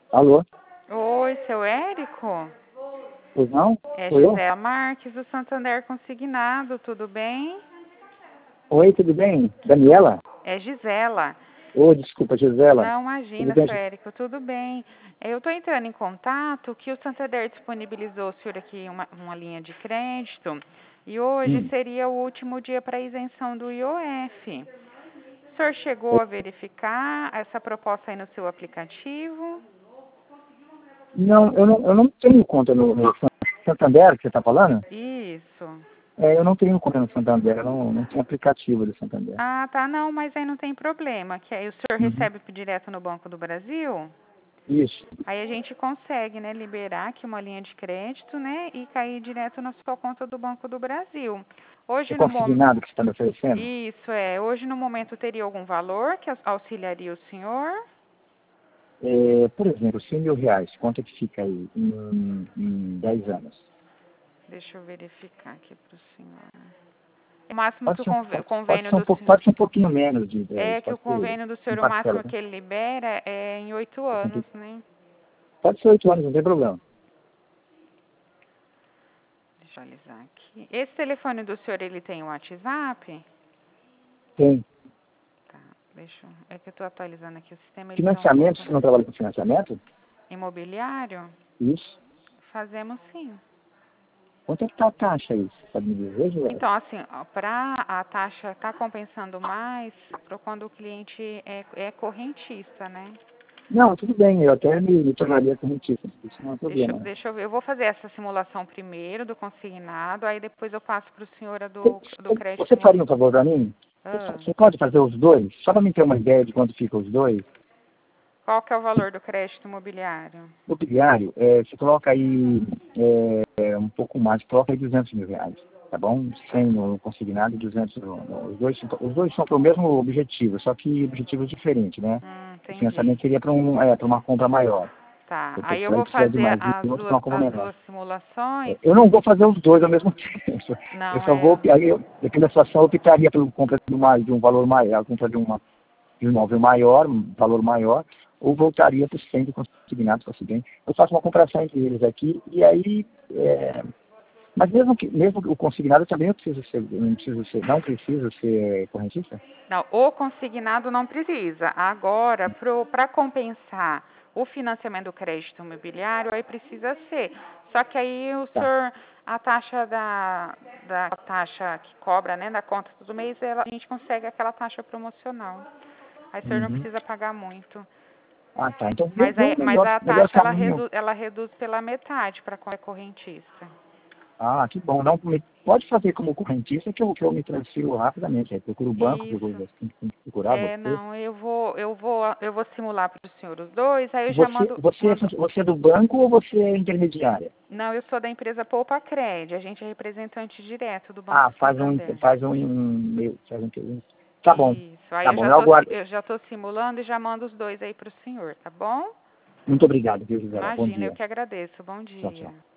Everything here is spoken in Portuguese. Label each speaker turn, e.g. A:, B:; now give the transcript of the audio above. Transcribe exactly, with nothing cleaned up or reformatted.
A: Alô?
B: Oi, seu Érico?
A: Pois não?
B: É
A: Sou eu?
B: Gisela Marques, do Santander Consignado, tudo bem?
A: Oi, tudo bem?
B: Tu...
A: Daniela?
B: É Gisela.
A: Ô, desculpa, Gisela.
B: Não,
A: Tudo
B: imagina,
A: bem?
B: seu Érico, tudo bem. Eu estou entrando em contato que o Santander disponibilizou, senhor, aqui uma, uma linha de crédito e hoje
A: Hum.
B: seria o último dia para isenção do I O F. O senhor chegou a verificar essa proposta aí no seu aplicativo?
A: Não, eu não, eu não tenho conta no, no Santander, que você está falando?
B: Isso.
A: É, eu não tenho conta no Santander, eu não, não tenho aplicativo do Santander.
B: Ah, tá, não, mas aí não tem problema, que aí o senhor
A: Uhum.
B: recebe direto no Banco do Brasil,
A: Isso.
B: aí a gente consegue, né, liberar aqui uma linha de crédito, né, e cair direto na sua conta do Banco do Brasil.
A: É
B: Hoje no momento,
A: consignado que você está me oferecendo?
B: isso é, hoje no momento teria algum valor que auxiliaria o senhor?
A: É, por exemplo, cem mil reais, quanto é que fica aí em, em dez anos?
B: Deixa eu verificar aqui para o senhor. O máximo que
A: Pode
B: o
A: ser, um-
B: convê-
A: pode, pode
B: convênio
A: ser, um,
B: do
A: pouco,
B: senhor...
A: pode ser um pouquinho menos de dez,
B: É que o
A: pode ser
B: convênio do
A: em
B: senhor, o
A: parcela,
B: máximo
A: né?
B: que ele libera é em oito anos, né?
A: Pode ser oito anos, não tem problema.
B: Deixa eu alisar aqui. Esse telefone do senhor, ele tem um WhatsApp?
A: Tem.
B: Tá, deixa eu... É que eu tô atualizando aqui o sistema, ele tá um
A: Financiamento,
B: pouco...
A: você não trabalha com financiamento?
B: Imobiliário?
A: Isso.
B: Fazemos sim.
A: Quanto é que tá a taxa aí? Você pode me dizer, Joel?
B: Então, assim, para a taxa tá compensando mais para quando o cliente é, é correntista, né?
A: Não, tudo bem, eu até me, me tornaria correntista, isso não é
B: Deixa,
A: problema.
B: eu- deixa eu ver, eu vou fazer essa simulação primeiro do consignado, aí depois eu passo para o senhor a
A: Você,
B: do, do crédito
A: você faria
B: imobiliário.
A: um favor para mim? Você
B: Ah,
A: você pode fazer os dois? Só para me ter uma ideia de quanto fica os dois?
B: qual que é o valor do crédito imobiliário?
A: O mobiliário, é, você coloca aí é, um pouco mais, coloca aí duzentos mil reais, tá bom? cem no consignado e duzentos no, no, os, dois, os dois são para o mesmo objetivo, só que objetivos diferentes, né?
B: Hum,
A: O
B: entendi.
A: financiamento seria para um, é, para uma compra maior.
B: Tá,
A: Porque
B: aí eu
A: vai
B: vou
A: precisar de
B: fazer
A: mais
B: as
A: dinheiro para
B: duas,
A: uma compra
B: as
A: menor.
B: duas simulações.
A: Eu não vou fazer os dois ao mesmo tempo. Eu
B: Não,
A: só vou,
B: é...
A: aí eu, dependendo da situação, eu optaria pela compra de, uma, de um valor maior, a compra de, uma, de um imóvel maior, um valor maior, ou voltaria para o centro consignado, se fosse bem. Eu faço uma comparação entre eles aqui, e aí, é, mas mesmo que mesmo o consignado também eu preciso ser, não preciso ser, não preciso ser correntista?
B: Não, o consignado não precisa. Agora, para compensar o financiamento do crédito imobiliário, aí precisa ser. Só que aí o
A: Tá.
B: senhor, a taxa da, da taxa que cobra, né, da conta todo mês, ela, a gente consegue aquela taxa promocional. Aí o senhor não
A: Uhum.
B: precisa pagar muito.
A: Ah, tá. Então, vê,
B: Mas,
A: vê
B: aí,
A: o
B: mas
A: melhor,
B: a
A: melhor
B: taxa ela,
A: caminho.
B: redu, ela reduz pela metade para quem é correntista.
A: Ah, que bom. Não, me- pode fazer como correntista que eu, que eu me transfiro rapidamente. Aí procuro o banco,
B: Isso.
A: procuro, tem que procurar
B: É,
A: você.
B: não, eu vou, eu vou, eu vou simular para o senhor os dois, aí eu já
A: Você,
B: mando,
A: você, é
B: mando.
A: fun- você é do banco ou você é intermediária?
B: Não, eu sou da empresa Poupa Cred, a gente é representante direto do Banco
A: Ah, faz um,
B: Santander.
A: faz um, um faz um, um- tá bom,
B: Isso, aí
A: tá
B: eu
A: bom,
B: já
A: eu
B: tô,
A: aguardo.
B: eu já tô simulando e já mando os dois aí para o senhor, tá bom?
A: Muito obrigado, viu, Gisela? Bom
B: Imagina, eu
A: dia.
B: que agradeço, bom
A: Tchau,
B: dia.
A: tchau.